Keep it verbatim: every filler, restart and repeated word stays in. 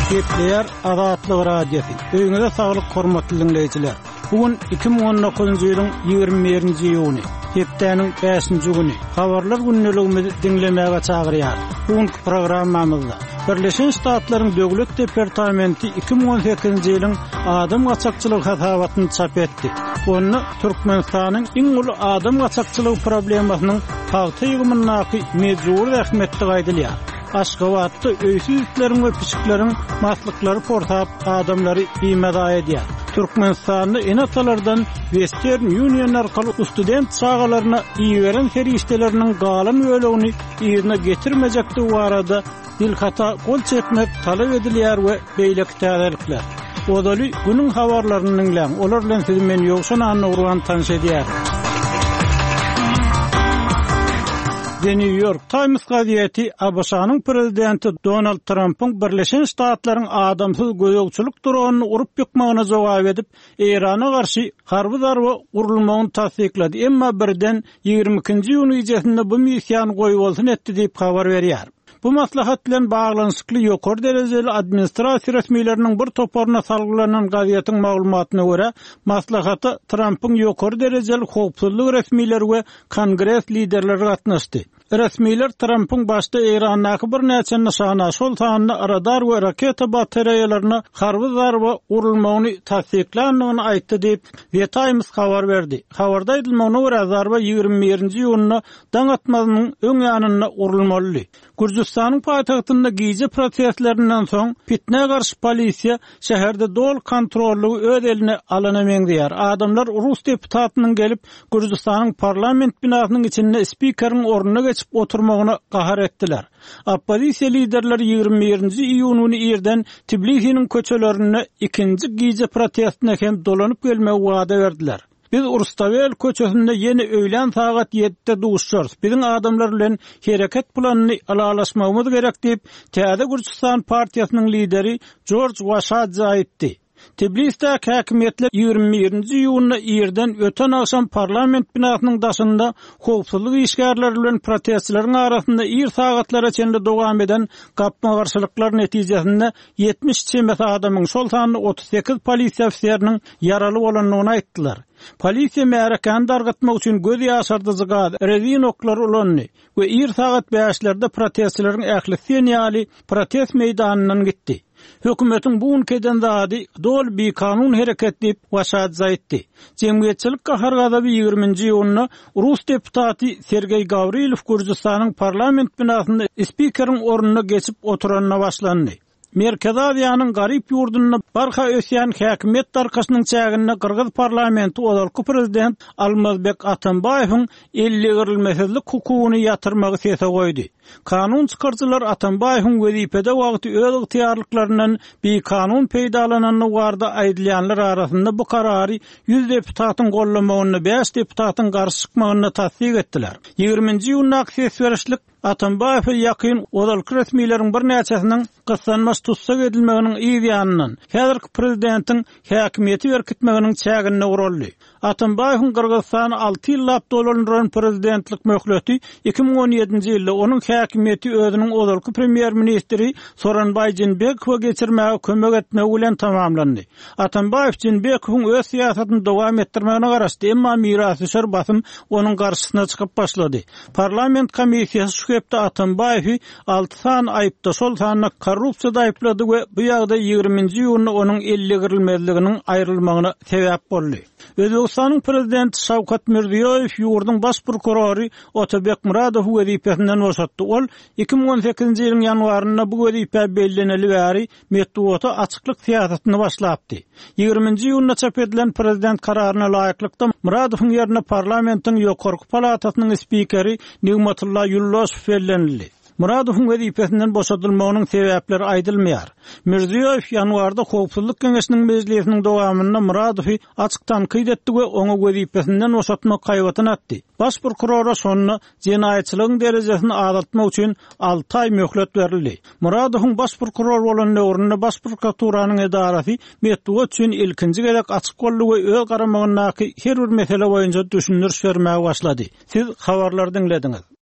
Gepleyer Azatlyk Radiosu. Öňüňizde saglyk hormatly dinleýijiler. Bugün iki ming on dokuzunçy ýylyň ýygrimi birinçi ýuny, hepdeniň beşinçi güni. Habarlar günneligimizi dinlemäge çagyrýar. Bugünkü programmamyzda Birleşen Ştatlaryň Döwlet Departamenti iki ming on sekizinçi ýylyň adam gaçakçylygy hasabatyny çap etdi. Onu Türkmenistanyň iň uly adam gaçakçylygy problemasynyň hagty ýygymynaky mejbur rahmetli gaýdylýar. Aşgabatda öýsüzliklerin we piçiklerin maslyklary portap adamlary iýmeda edýär. Türkmenistanyň enatalardan Western Union arkaly student çağalaryna iýeren ferişteleriniň galan bölegini ýerine getirmejekdi barada dilhata gol çekmek talap edilýär we beýleki täzelikler. Odaly günüň habarlaryny dinleň. Olar bilen siz men ýoksan anny urgan tanış edýär. The New York Times gazetesi A B Ş'nyň prezidenti Donald Trump'ın Birleşen Ştatlaryň adamsyz gözegçilik dronuny urup ýykmagyna jogap edip, Irana garşy harby darba urulmagyny tasdiklady. Emma birden ýygrimi ikinji ýuny ýejesinde bu missiýany goýup bolsun etdi diýip habar berýär. Bu maslahat bilen baglanyşykly ýokary derejeli administrasiýa resmiýetleriniň bir toporuna salgylanan gazetyň maglumatyna görä, maslahaty Trump'ın ýokary derejeli howpsuzlyk resmiýetleri we Kongres liderleri gatnaşdy. Resmiýetler Trump'ın başda Iranaky bir näçe nişana şol sanyny radar we raketa batareyalaryna harby zarba urulmagyny tasdiklandygyny aýtdy diýip The Times habar berdi. Habarda aýdylmagyna görä zarba ýygrimi birinçi ýunyna daň atmagynyň öň ýanyna urulmaly. Gürjistanyň paýtagtynda gize proteslerinden soň fitne garşy polisiýa şäherde dol kontrolly öz eline alanameň diýär. Adamlar Rus deputatynyň gelip Gürjistanyň parlament binasynyň içinde spikeriň ornuna geçip oturmagyna gahar etdiler. Opposisiýa liderleri ýygrimi birinçi iýuny ýerden Tbilisiň köçelerine ikinji gize protestine hem dolanyp gelmek wada berdiler. Biz Urstavel köçesinde yeni öýlen saat ýedide duşýarys. Biziň adamlar bilen hereket planyny alalaşmagymyz gerek diýip Täze Gürjistan partiýasynyň lideri George Washadze aýtdy. Tbilisde häkimetler ýygrimi birinçi ýuny ýerden öten akşam parlament binasynyň daşynda howpsuzlyk işgärleri bilen protestçileriň arasynda ýyr sagatlara çende dowam eden gapma garşylyklar netijesinde ýetmiş çemet adamyň şol sanyny otuz sekiz polisiýa ofisiýeriniň ýaraly bolanyny aýtdylar. Polisiýa märekany dargatmak üçin göz ýaşardyjy gaz, rezin oklary ulandy we ýyr sagat beşlerde protestçileriň ähli ýaly protest meýdanynyň gitdi. Hökümetiň bu ülkeden zady dol bir kanun hereket edip Washad zaýtdy. Jemgyýetçilik gahargazy ýygrimiňji ýylyna Rus deputaty Sergey Gavrilov Gürjistanyň parlament binasynda spikeriň ornuna geçip oturanyna başlandy. Merkez Aziýanyň garyp ýurdunyna barha ösýän häkimet tarkaşynyň çägine Kyrgyz parlamenti olarky prezident Almazbek Atambaýewiň elli girilmesizlik hukugyny ýatyrmagy sese goýdy. Kanun çykarjylar Atambaýewiň wezipede wagty öz ygtyýarlyklaryndan bir kanun peýdalananyny warda aýdylýanlar arasynda bu karary yüz deputatyň gollamagyny beş deputatyň garşy çykmagyny tasdik etdiler. ýygrimiňji ýylyň sес berişlik Atambaýew ýakyn olarky resmiýetleriň bir näçesiniň gyslanmaş tutsak edilmeginiň ýa-da häzirki prezidentiň häkimeti berkitmeginiň çägine uruldy. Atambaýewiň Kyrgyzstany alty ýyllap dolanýan prezidentlik möhleti iki ming on ýedinçi ýylda onuň häkimeti özüniň olarky premier ministri Soronbay Jeenbekowa geçirmäge kömek etmek bilen tamamlandy. Atambaýew Jeenbekowyň öz siýasatyny dowam etdirmegine garaşdy, emma mirasçylar basym onuň garşysyna çykyp başlady. Parlament komissiýasy şu hepde Atambaýewi alty san aýypda şol sanyna korrupsiýada aýplady we bu ýagda ýygrimiňji ýylyny onuň elli girilmezliginiň aýrylmagyna sebäp boldy. Özbekistanyň prezidenti Şawkat Mirziýoýew ýurduň baş prokurory Otobek Muradow wezipesinden boşatdy. Ol iki ming on sekizinçi ýylyň ýanwaryna bu wezipe belleneli bäri Medwata açyklyk siýasatyny başlapdy. ýygrimiňji ýylyna çap edilen prezident kararyna laýyklykda Muradowyň ýerine parlamentiň ýokarky palatasynyň spikeri Nigmatullah Yullasov bellenildi. Muradowyň wezipesinden boşadylmagynyň sebäpleri aýdylmaýar. Mirziýoýew ýanwarda Howpsuzlyk Keňeşiniň mejlisiniň dowamynda Muradowy açyk tanqid etdi we oňa wezipesinden boşatmak gaýbatyny atdy. Baş prokurora şonu jenaýetçiligiň derejesini azaltmak üçin alty aý möhlet berildi. Muradowyň baş prokuror bolan döwründe baş prokuraturasynyň edarasy Medwat üçin ilkinji gerek açyk golly we öz garamagyny her bir mesele boýunça düşündiriş bermäge başlady. Siz habarlary dinlediňiz.